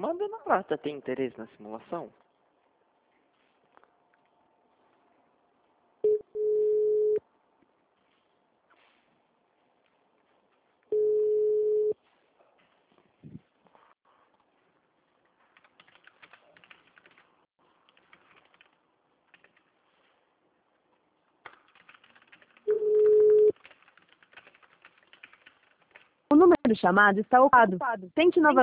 Dona Prata tem interesse na simulação? O número chamado está ocupado. Tente novamente.